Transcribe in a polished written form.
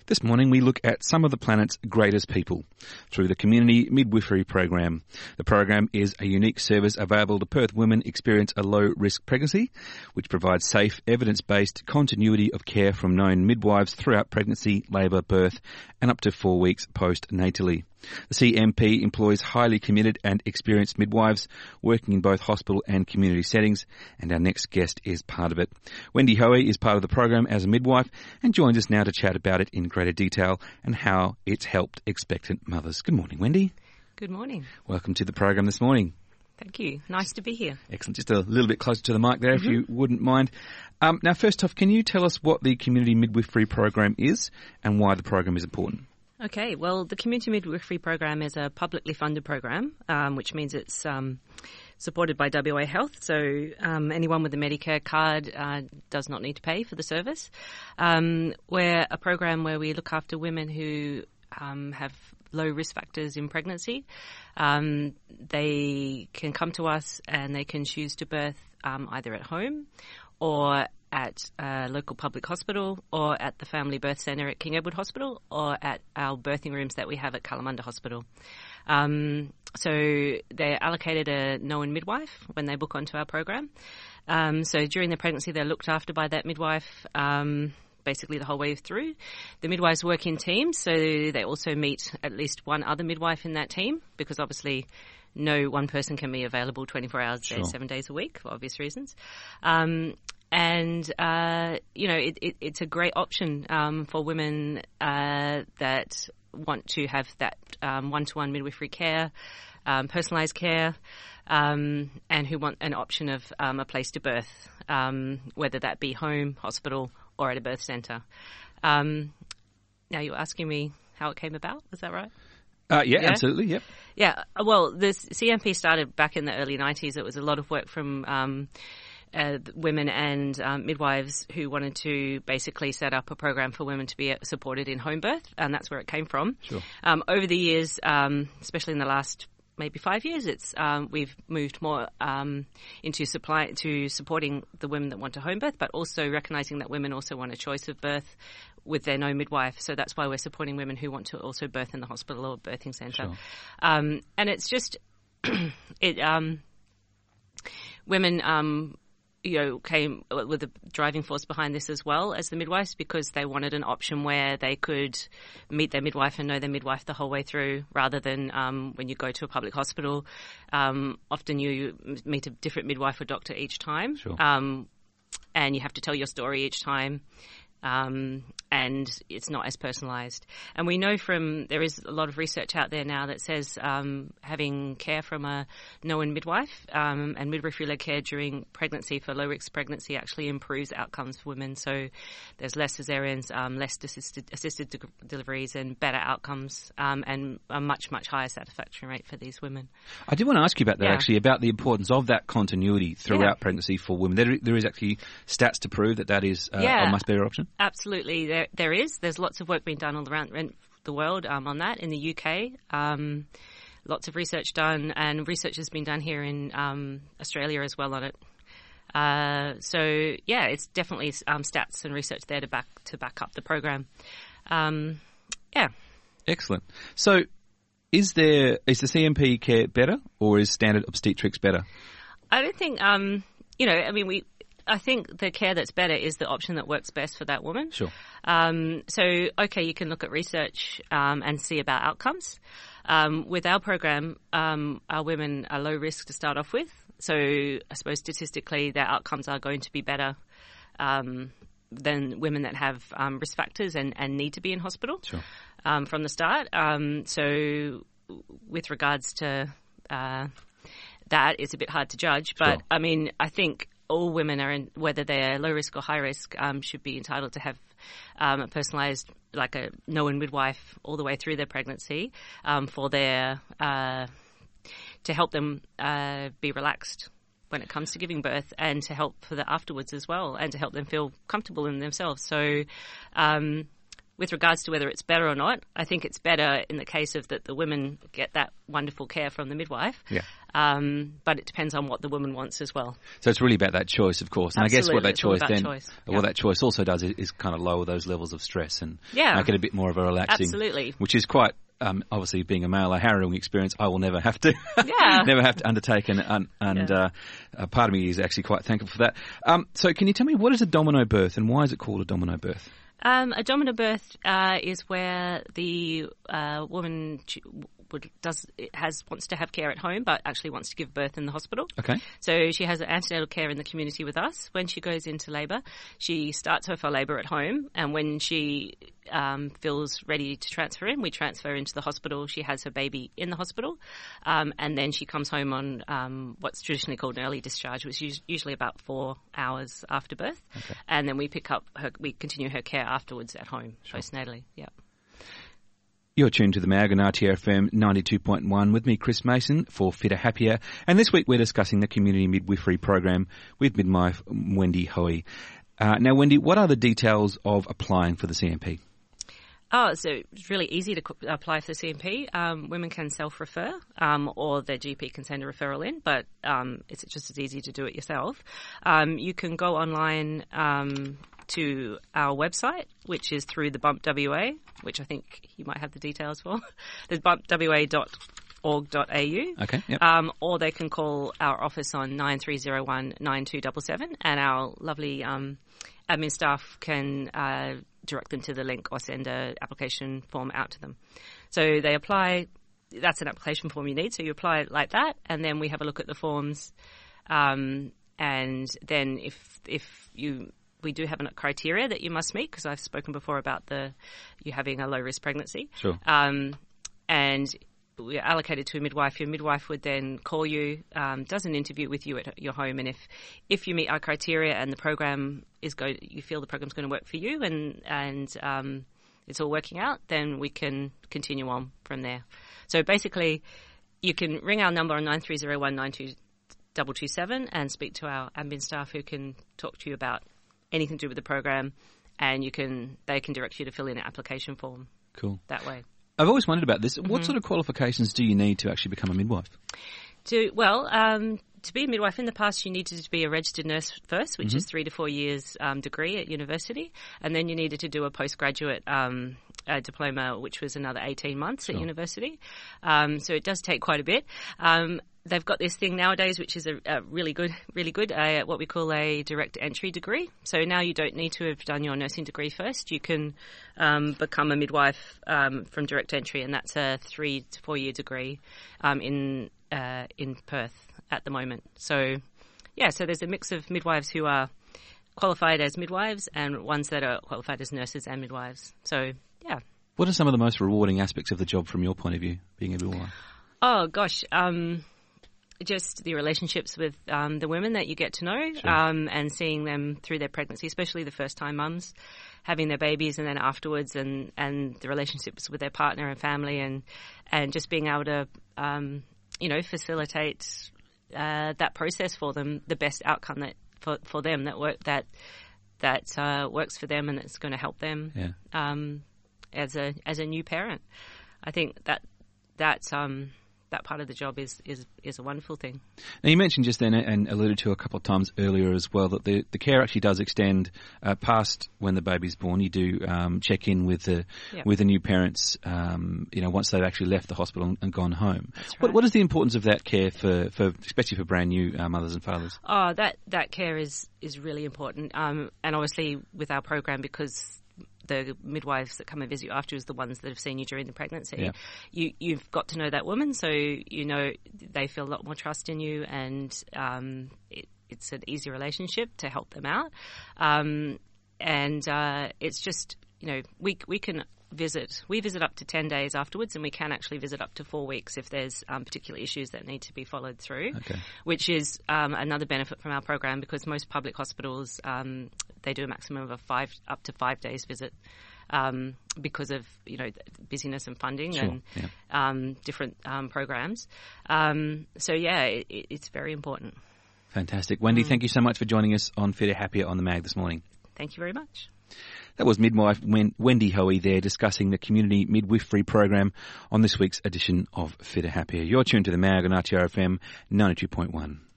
This morning we look at some of the planet's greatest people through the Community Midwifery Program. The program is a unique service available to Perth women experience a low-risk pregnancy, which provides safe, evidence-based continuity of care from known midwives throughout pregnancy, labour, birth and up to 4 weeks post-natally. The CMP employs highly committed and experienced midwives working in both hospital and community settings, and our next guest is part of it. Wendy Hoey is part of the program as a midwife and joins us now to chat about it in greater detail and how it's helped expectant mothers. Good morning, Wendy. Good morning. Welcome to the program this morning. Thank you. Nice to be here. Excellent. Just a little bit closer to the mic there, if you wouldn't mind. Now, first off, can you tell us what the Community Midwifery Program is and why the program is important? Okay, well, the Community Midwifery Program is a publicly funded program, which means it's supported by WA Health, so anyone with a Medicare card does not need to pay for the service. We're a program where we look after women who have low risk factors in pregnancy. They can come to us and they can choose to birth either at home or at a local public hospital or at the Family Birth Centre at King Edward Hospital or at our birthing rooms that we have at Kalamunda Hospital. So they're allocated a known midwife when they book onto our program. So during the pregnancy, they're looked after by that midwife basically the whole way through. The midwives work in teams, so they also meet at least one other midwife in that team because obviously no one person can be available 24 hours a day, 7 days a week for obvious reasons. And it's a great option for women that want to have that one-to-one midwifery care, personalised care, and who want an option of a place to birth, whether that be home, hospital, or at a birth centre. Now, you're asking me how it came about, is that right? Yeah, absolutely, yep. Yeah, well, the CMP started back in the early 90s. It was a lot of work from women and midwives who wanted to basically set up a program for women to be supported in home birth, and that's where it came from. Sure. Over the years, especially in the last maybe 5 years, we've moved more into supporting the women that want to home birth, but also recognising that women also want a choice of birth with their no midwife. So that's why we're supporting women who want to also birth in the hospital or birthing centre. Sure. And it's just women came with the driving force behind this as well as the midwives because they wanted an option where they could meet their midwife and know their midwife the whole way through rather than when you go to a public hospital. Often you meet a different midwife or doctor each time. Sure. And you have to tell your story each time. And it's not as personalised. And we know there is a lot of research out there now that says having care from a known midwife and midwifery-led care during pregnancy for low-risk pregnancy actually improves outcomes for women. So there's less caesareans, less assisted deliveries and better outcomes and a much, much higher satisfaction rate for these women. I did want to ask you about that, actually, about the importance of that continuity throughout pregnancy for women. There is actually stats to prove that is a much better option? Absolutely, there is. There's lots of work being done all around the world on that. In the UK, lots of research done, and research has been done here in Australia as well on it. It's definitely stats and research there to back up the program. Excellent. So, is the CMP care better, or is standard obstetrics better? I don't think. I think the care that's better is the option that works best for that woman. Sure. You can look at research and see about outcomes. With our program, our women are low risk to start off with. So I suppose statistically their outcomes are going to be better than women that have risk factors and need to be in hospital from the start. So with regards to that, it's a bit hard to judge. But, I think all women whether they're low risk or high risk, should be entitled to have a personalised, like a known midwife all the way through their pregnancy for their to help them be relaxed when it comes to giving birth and to help for the afterwards as well and to help them feel comfortable in themselves. So with regards to whether it's better or not, I think it's better in the case of that the women get that wonderful care from the midwife. Yeah. But it depends on what the woman wants as well. So it's really about that choice, of course. And Absolutely. I guess what that It's all choice about then, choice. what that choice also does is kind of lower those levels of stress and Yeah. make it a bit more of a relaxing, Absolutely. which is quite. Obviously, being a male, a harrowing experience, I will never have to, Yeah. never have to undertake, and part of me is actually quite thankful for that. So, can you tell me what is a domino birth and why is it called a domino birth? A domino birth is where the woman wants to have care at home, but actually wants to give birth in the hospital. Okay. So she has antenatal care in the community with us. When she goes into labour, she starts her for labour at home, and when she feels ready to transfer in, we transfer into the hospital. She has her baby in the hospital, and then she comes home on what's traditionally called an early discharge, which is usually about 4 hours after birth. Okay. And then we continue her care afterwards at home, postnatally. Yeah. You're tuned to the Mag on RTFM 92.1 with me, Chris Mason, for Fitter Happier. And this week we're discussing the community midwifery program with midwife Wendy Hoey. Now, Wendy, what are the details of applying for the CMP? Oh, so it's really easy to apply for the CMP. Women can self-refer, or their GP can send a referral in, but it's just as easy to do it yourself. You can go online to our website, which is through the Bump WA, which I think you might have the details for. There's bumpwa.org.au. Okay. Yep. Or they can call our office on 9301 9277, and our lovely admin staff can direct them to the link or send an application form out to them. So they apply. That's an application form you need. So you apply it like that, and then we have a look at the forms. And then we do have a criteria that you must meet, because I've spoken before about you having a low risk pregnancy. Sure. And we're allocated to a midwife. Your midwife would then call you, does an interview with you at your home, and if you meet our criteria and the program you feel the program's going to work for you, and it's all working out, then we can continue on from there. So basically, you can ring our number on 9301 9277 and speak to our admin staff, who can talk to you about anything to do with the program, and they can direct you to fill in an application form. Cool. That way. I've always wondered about this. Mm-hmm. What sort of qualifications do you need to actually become a midwife? To be a midwife, in the past you needed to be a registered nurse first, which is 3 to 4 years degree at university, and then you needed to do a postgraduate diploma, which was another 18 months at university. So it does take quite a bit. They've got this thing nowadays, which is a really good, what we call a direct entry degree. So now you don't need to have done your nursing degree first. You can become a midwife from direct entry, and that's a 3 to 4 year degree in Perth at the moment. So there's a mix of midwives who are qualified as midwives and ones that are qualified as nurses and midwives. So, yeah. What are some of the most rewarding aspects of the job from your point of view, being a midwife? Oh, gosh. Just the relationships with the women that you get to know, sure. And seeing them through their pregnancy, especially the first-time mums, having their babies, and then afterwards, and the relationships with their partner and family, and just being able to, facilitate that process for them, the best outcome for them that works for them and that's going to help them as a new parent. I think that part of the job is a wonderful thing. Now, you mentioned just then, and alluded to a couple of times earlier as well, that the care actually does extend past when the baby's born. You do check in with the new parents, once they've actually left the hospital and gone home. That's right. What is the importance of that care for especially for brand new mothers and fathers? Oh, that care is really important, and obviously with our program, because the midwives that come and visit you afterwards, the ones that have seen you during the pregnancy, you've got to know that woman, so they feel a lot more trust in you, and it's an easy relationship to help them out. It's just, we can visit. We visit up to 10 days afterwards, and we can actually visit up to 4 weeks if there's particular issues that need to be followed through, which is another benefit from our program, because most public hospitals, they do a maximum of up to 5 days visit, because of busyness and funding and different programs. It's very important. Fantastic. Wendy, thank you so much for joining us on Fitter Happier on the Mag this morning. Thank you very much. That was midwife Wendy Hoey there discussing the community midwifery program on this week's edition of Fitter Happier. You're tuned to the Mayaganachi RFM 92.1.